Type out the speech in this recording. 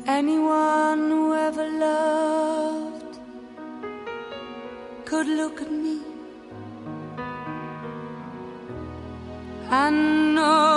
Anyone who ever loved could look at me and know